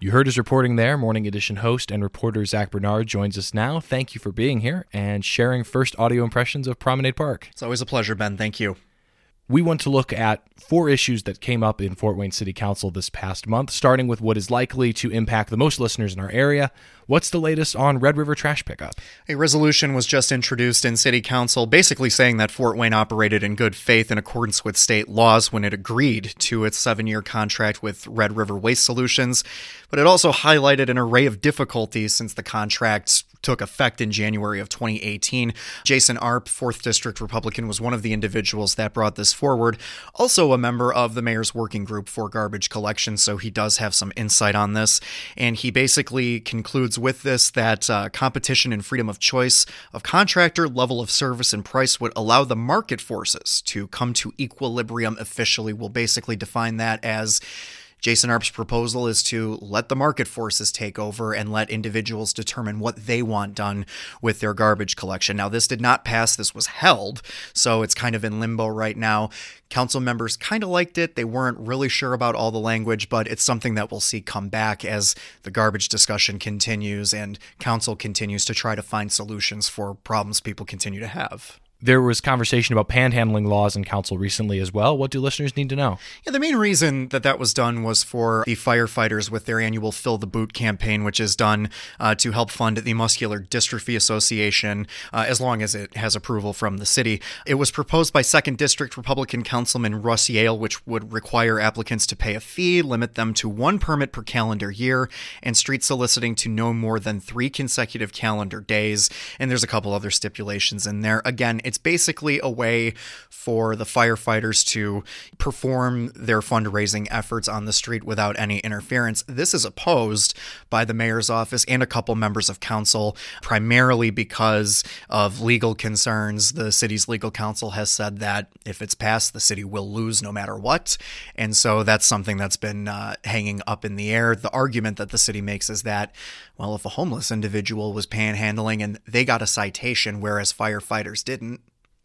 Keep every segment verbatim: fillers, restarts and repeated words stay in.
You heard his reporting there. Morning Edition host and reporter Zach Bernard joins us now. Thank you for being here and sharing first audio impressions of Promenade Park. It's always a pleasure, Ben. Thank you. We want to look at four issues that came up in Fort Wayne City Council this past month, starting with what is likely to impact the most listeners in our area. What's the latest on Red River trash pickup? A resolution was just introduced in City Council basically saying that Fort Wayne operated in good faith in accordance with state laws when it agreed to its seven-year contract with Red River Waste Solutions, but it also highlighted an array of difficulties since the contract took effect in January of twenty eighteen. Jason Arp, fourth District Republican, was one of the individuals that brought this forward, also a member of the mayor's working group for garbage collection, so he does have some insight on this. And he basically concludes with this that uh, competition and freedom of choice of contractor, level of service, and price would allow the market forces to come to equilibrium officially. We'll basically define that as Jason Arp's proposal is to let the market forces take over and let individuals determine what they want done with their garbage collection. Now, this did not pass. This was held, so it's kind of in limbo right now. Council members kind of liked it. They weren't really sure about all the language, but it's something that we'll see come back as the garbage discussion continues and council continues to try to find solutions for problems people continue to have. There was conversation about panhandling laws in council recently as well. What do listeners need to know? Yeah, the main reason that that was done was for the firefighters with their annual Fill the Boot campaign, which is done uh, to help fund the Muscular Dystrophy Association, uh, as long as it has approval from the city. It was proposed by second District Republican Councilman Russ Yale, which would require applicants to pay a fee, limit them to one permit per calendar year, and street soliciting to no more than three consecutive calendar days. And there's a couple other stipulations in there. Again, it's It's basically a way for the firefighters to perform their fundraising efforts on the street without any interference. This is opposed by the mayor's office and a couple members of council, primarily because of legal concerns. The city's legal counsel has said that if it's passed, the city will lose no matter what. And so that's something that's been uh, hanging up in the air. The argument that the city makes is that, well, if a homeless individual was panhandling and they got a citation, whereas firefighters didn't,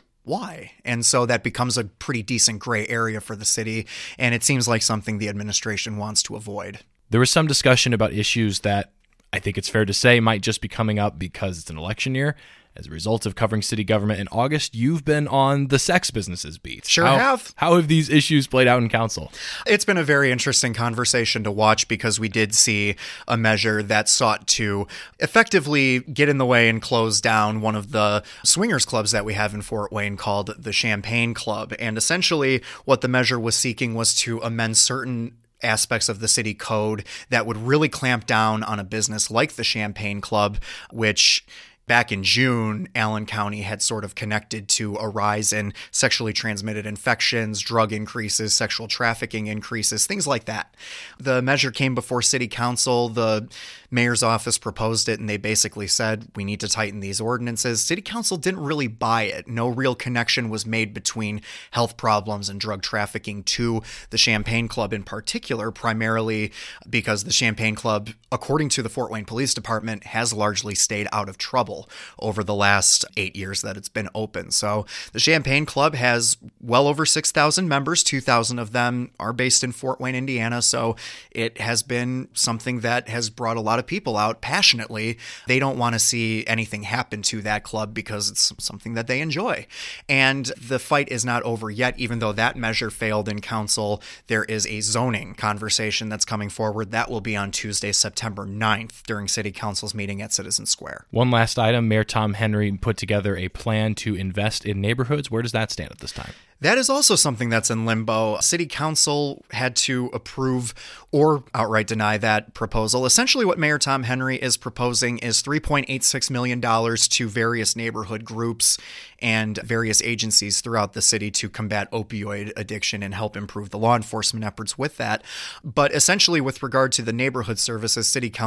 why? And so that becomes a pretty decent gray area for the city, and it seems like something the administration wants to avoid. There was some discussion about issues that I think it's fair to say might just be coming up because it's an election year. As a result of covering city government in August, you've been on the sex businesses beat. Sure how, have. How have these issues played out in council? It's been a very interesting conversation to watch because we did see a measure that sought to effectively get in the way and close down one of the swingers clubs that we have in Fort Wayne called the Champagne Club. And essentially what the measure was seeking was to amend certain aspects of the city code that would really clamp down on a business like the Champagne Club, which back in June, Allen County had sort of connected to a rise in sexually transmitted infections, drug increases, sexual trafficking increases, things like that. The measure came before City Council. The mayor's office proposed it, and they basically said, we need to tighten these ordinances. City Council didn't really buy it. No real connection was made between health problems and drug trafficking to the Champagne Club in particular, primarily because the Champagne Club, according to the Fort Wayne Police Department, has largely stayed out of trouble over the last eight years that it's been open. So the Champagne Club has well over six thousand members. two thousand of them are based in Fort Wayne, Indiana. So it has been something that has brought a lot of people out passionately. They don't want to see anything happen to that club because it's something that they enjoy. And the fight is not over yet. Even though that measure failed in council, there is a zoning conversation that's coming forward. That will be on Tuesday, September ninth during City Council's meeting at Citizen Square. One last item. Mayor Tom Henry put together a plan to invest in neighborhoods. Where does that stand at this time? That is also something that's in limbo. City Council had to approve or outright deny that proposal. Essentially, what Mayor Tom Henry is proposing is three point eight six million dollars to various neighborhood groups and various agencies throughout the city to combat opioid addiction and help improve the law enforcement efforts with that. But essentially, with regard to the neighborhood services, City Council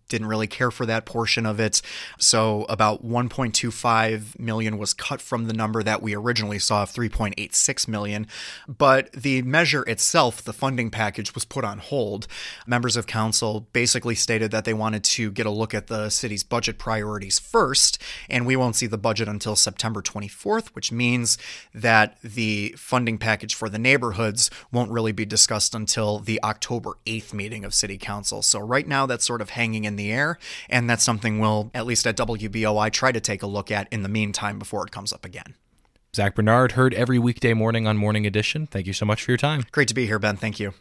didn't really care for that portion of it. So about one point two five million was cut from the number that we originally saw of three point eight six million. But the measure itself, the funding package, was put on hold. Members of council basically stated that they wanted to get a look at the city's budget priorities first, and we won't see the budget until September twenty-fourth, which means that the funding package for the neighborhoods won't really be discussed until the October eighth meeting of City Council. So right now that's sort of hanging in the air, and that's something we'll, at least at W B O I, try to take a look at in the meantime before it comes up again. Zach Bernard, heard every weekday morning on Morning Edition. Thank you so much for your time. Great to be here, Ben. Thank you.